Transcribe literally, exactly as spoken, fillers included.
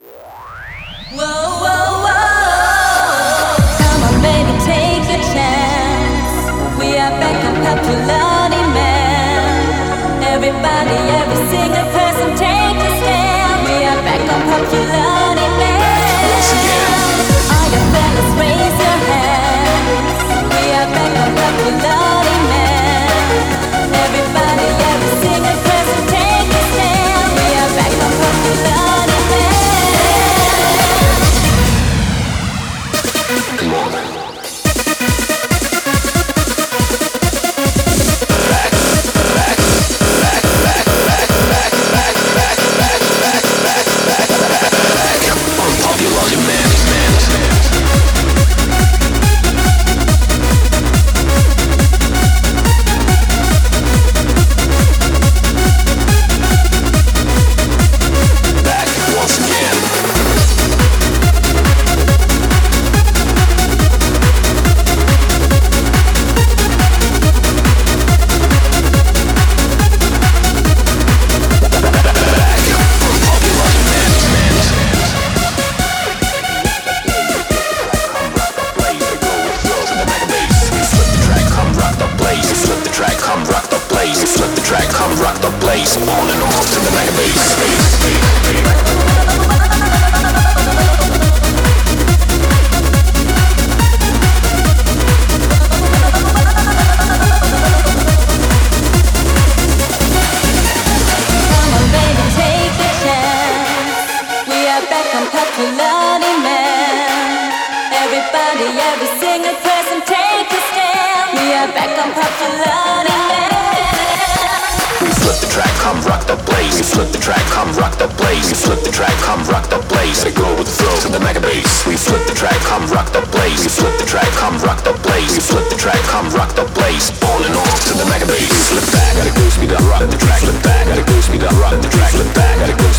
Whoa, whoa, whoa. Come on, baby, take a chance. We are back on popularity, man. Everybody, every single person, take a stand. We are back on popularity, man. Once again. All your fellas, raise your hands. We are back on popularity, man. Everybody, every single person, take a stand. We are back on popularity, man. Come on. Popularity, man. Everybody, every single person, take a stand. We are back on popularity, man. We flip the track, come rock the place. We flip the track, come rock the place. We flip the track, come rock the place. Let go with the flow to the mega bass. We flip the track, come rock the place. We flip the track, come rock the place. We flip the track, come rock the place. On and on to the mega bass. Flip back, gotta go speed up, rock the track. Flip back, gotta go speed up, rock the track. Flip back, gotta go